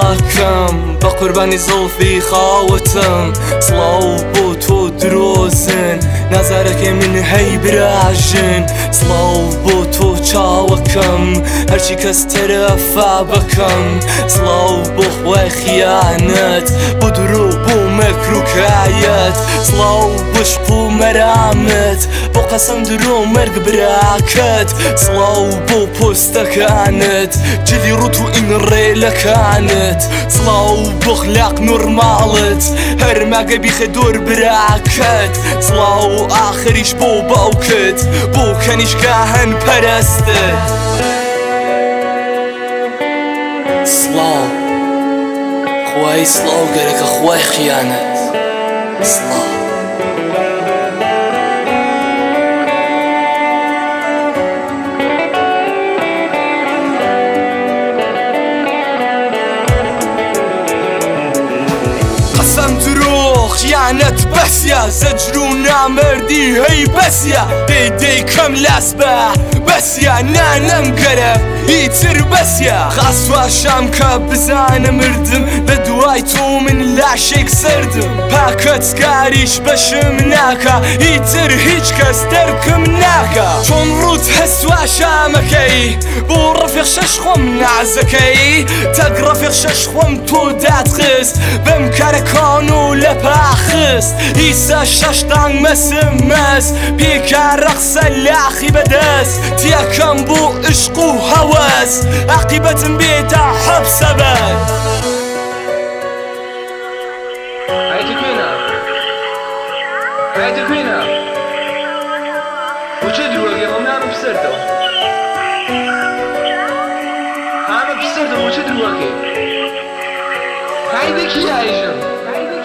چاکم با قربانی زلفی خاوتم سلاو بو تو دروزن نظرك من هی براجن سلاو بو تو چاوکم هرچی کس طرفا بکم سلاو بو خواه خیانت بو درو بو مکروکایت سلاو بشقو مرامت بو قسم درو مرگ براکت سلاو بو پستکانت جدی رو تو این ریل كانت سلاو بخلاق نورمالت هر ماقا بيخي دور براكت سلاو آخريش بو باوكت بو كانيش كاهن پرستت سلاو خواهي سلاو قرك خواهي خيانت سلاو خيانت بس يا زجرونا مردي هي بس يا دي كم لاسبه بس يا نانم قرب يتر بس يا خاصوا شام كبزان مردم بدواي تو من لا شيك سردم باكت سكاريش بشمناكا يتر هيج كستركمناكا چون روت هسوا شامكي بو رفيق ششخم نعزكي تق رفيق ششخم تو داتخس بمكاركانو لباخست إيسا ششتان مسمس بيكا رقص اللاخي بدس تياكم بو عشقو هواس عقيبة بيتا حب سبب هايتك وينها وچه دروگه هم همه بسردم وچه دروگه هایده کی عیشم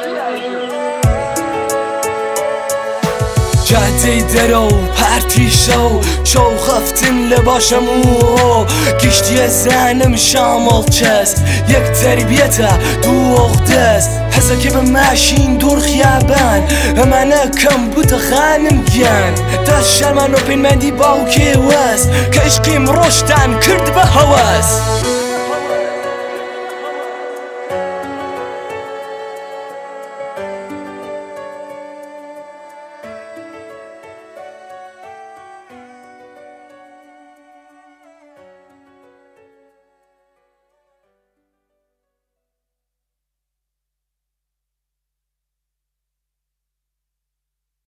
جاده درو پرتی شو چو خفتن لباشمو گشتی زنم شامل چست یک تربیت دو اغدست حسا که به ماشین دور خیابان امانه کم بوتا خانم گیان تا شرمانو پین مندی باو که وست که عشقیم رشتن کرد به هواس